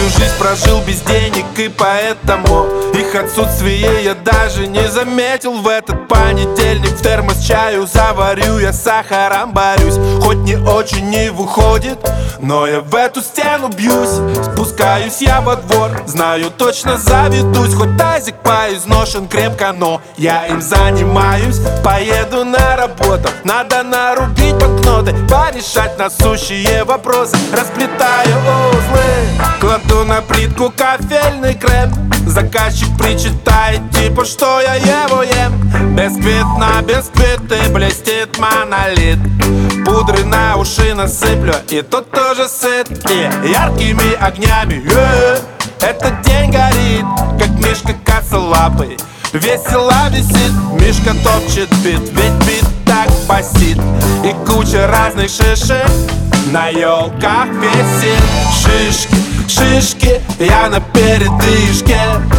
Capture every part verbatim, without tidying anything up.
всю жизнь прожил без денег, и поэтому их отсутствие я даже не заметил. В этот понедельник в термос чаю заварю, я сахаром борюсь, хоть не очень не выходит, но я в эту стену бьюсь. Спускаюсь я во двор, знаю точно заведусь, хоть тазик поизношен крепко, но я им занимаюсь. Поеду на работу, надо нарубить банкноты, порешать насущие вопросы, расплетаю узлы, кладу на плитку кофейный крем. Заказчик причитает, типа, что я его ем. Бисквит на бисквиты блестит монолит, пудры на уши насыплю, и тот тоже сыт. И яркими огнями э, этот день горит, как мишка косолапый, весело висит. Мишка топчет бит, ведь бит так басит. И куча разных шишек на елках висит. Шишки, шишки, я на передышке.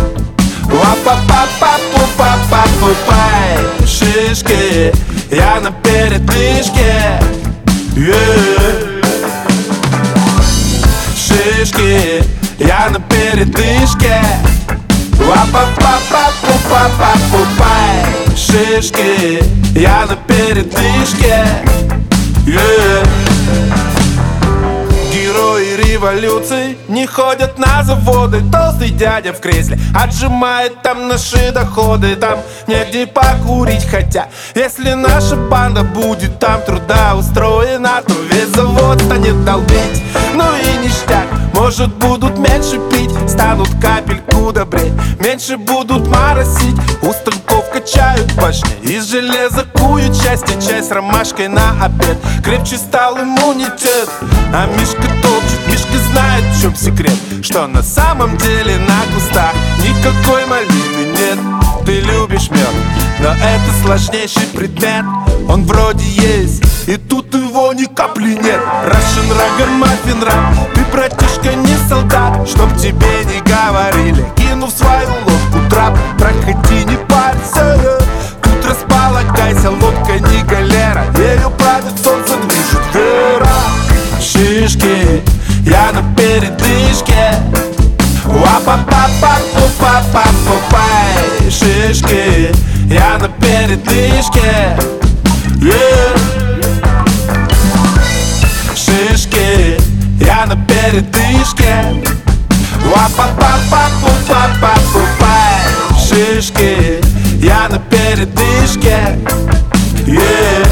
Ва-па-па-па-пу-па-па-пу-пай. Шишки, я на передышке. Yeah. Шишки, я на передышке. Ва-па-па-па-пу-па-па-пу-пай. Шишки, я на передышке. Yeah. Герои революции не ходят на заводы. Толстый дядя в кресле отжимает там наши доходы. Там негде покурить, хотя если наша банда будет там трудоустроена, то весь завод станет долбить. Ну и ништяк, может будут меньше пить, станут капельку добрее, меньше будут моросить. У станков качают башни, из железа куют части, часть ромашкой на обед. Крепче стал иммунитет, а Мишка топчет. Мишка знает, в чем секрет, что на самом деле на кустах никакой малины нет. Ты любишь мед, но это сложнейший предмет. Он вроде есть, и тут его ни капли нет. Russian ragamuffin rap, ты, братишка, не солдат, чтоб тебе не говорили, кинув свою лодку трап. Проходи, не парься, тут располагайся, лодка не галера, ею правит солнце, движет вера. Шишки, я на передышке. Ва-па-па-па-пу-па-па-пу-пай. Шишки, я на передышке. Yeah. Шишки, я на передышке. Ва-па-па-па-пу-па-па-пу-пай. Шишки, я на передышке. Yeah.